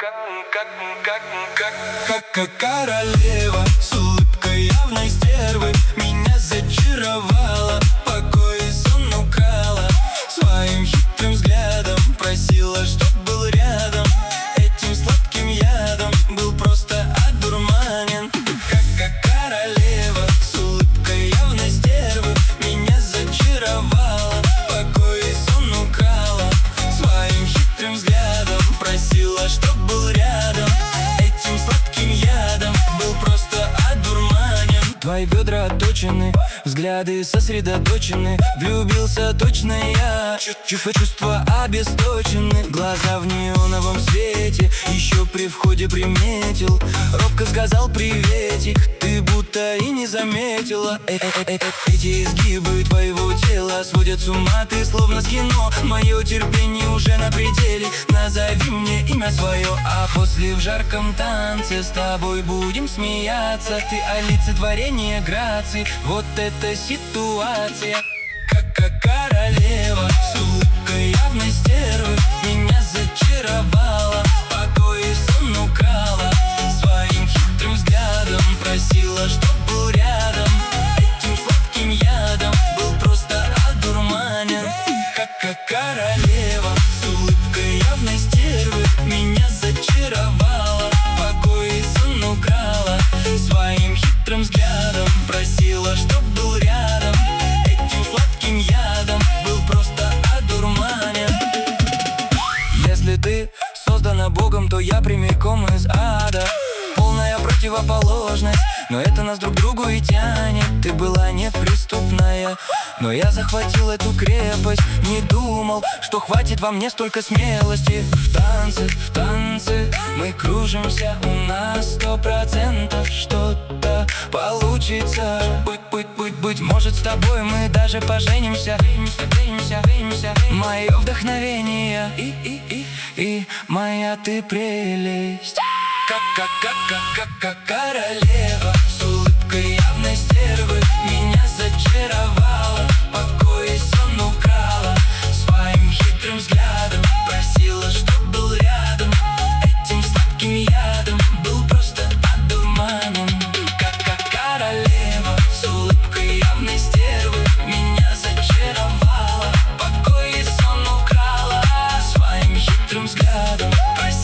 Как королева с улыбкой явной стервы меня зачаровала, покой и сон украла. Своим хитрым взглядом просила, чтоб был рядом. Этим сладким ядом был просто одурманен. Как королева с улыбкой явной стервы меня зачаровала, покой и сон украла. Своим хитрым взглядом просила, чтоб был рядом. Этим сладким ядом был просто одурманен. Твои бедра отточены, взгляды сосредоточены. Влюбился точно я, чувства обесточены. Глаза в неоновом свете, еще при входе приметил. Робко сказал приветик, ты будто и не заметила. Эти изгибы твоего тела сводят с ума, ты словно с кино. Мое терпение уже на пределе, назови мне имя свое. А после в жарком танце с тобой будем смеяться. Ты олицетворение грации, вот эта ситуация. Как королева с улыбкой явной стервы меня зачаровала, покой и сон украла. Своим хитрым взглядом просила, чтоб был рядом. Этим сладким ядом был просто одурманен. Как королева с улыбкой явной стервы меня зачаровала, покой и сон украла. Своим хитрым взглядом просила, чтоб был рядом. Этим сладким ядом был просто одурманен. Если ты создана Богом, то я прямиком из ада. Полная противоположность, но это нас друг к другу и тянет. Ты была неприступная, но я захватил эту крепость. Не думал, что хватит во мне столько смелости. В танце мы кружимся, у нас 100% что-то получится. Быть может, с тобой мы даже поженимся. Мое вдохновение и моя ты прелесть. Как королева с улыбкой явной стервы меня зачаровала, покой и сон украла. Своим хитрым взглядом просила, чтоб был рядом. Этим сладким ядом был просто одурманен. Как королева с улыбкой явной стервы меня зачаровала, покой и сон украла. Своим хитрым взглядом просила,